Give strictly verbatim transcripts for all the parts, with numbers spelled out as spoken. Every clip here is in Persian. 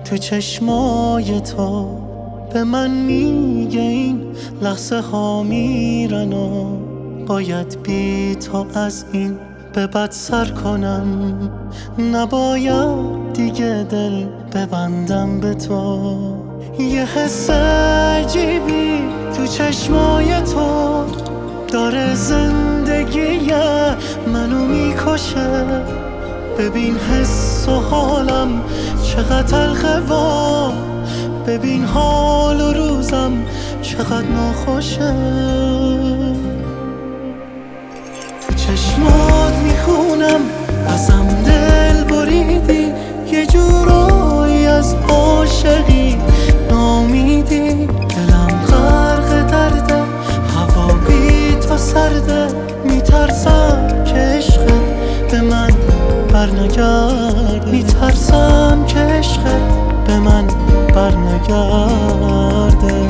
تو چشمای تو به من میگه این لحظه ها میرن و باید بی تو از این به بد سر کنم. نباید دیگه دل ببندم به تو. یه حس عجیبی تو چشمای تو داره زندگی منو میکشه. ببین حس و حالم چقدر تلخه و ببین حال و روزم چقدر ناخوشه. تو چشمات میخونم ازم دل بریدی، یه جورایی از عاشقی نامیدی. دلم غرق درده، هوا بی تو سرده، میترسم که عشقت به من برنگرد. میترسم که عشقت به من برنگرده.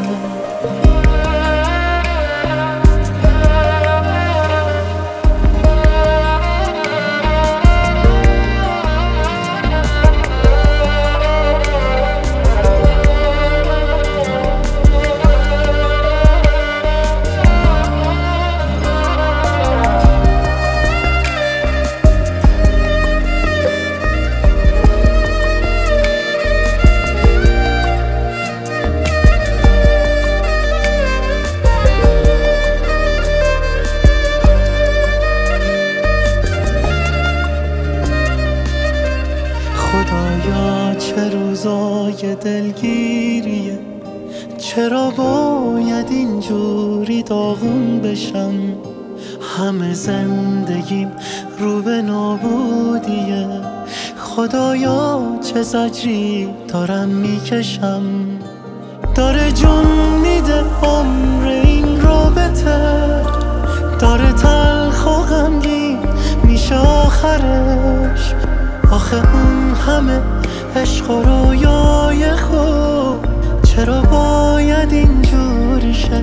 خدایا چه روزای دلگیریه، چرا باید اینجوری داغون بشم؟ همه زندگیم رو به نابودیه. خدایا چه زجری دارم میکشم. داره جون میده عمر این رابطه، داره تلخ و غمگین میشه آخرش. آخه اون همه عشق و رویای خوب چرا باید اینجوری شه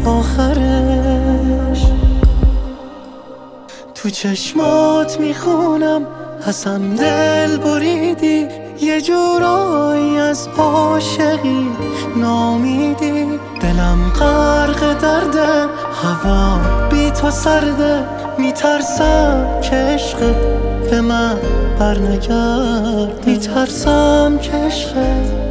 آخرش؟ تو چشمات میخونم ازم دل بریدی، یه جورایی از عاشقی نامیدی. دلم غرق درده، هوا بی تو سرده، میترسم که عشقت به من برنگرد. میترسم که عشقت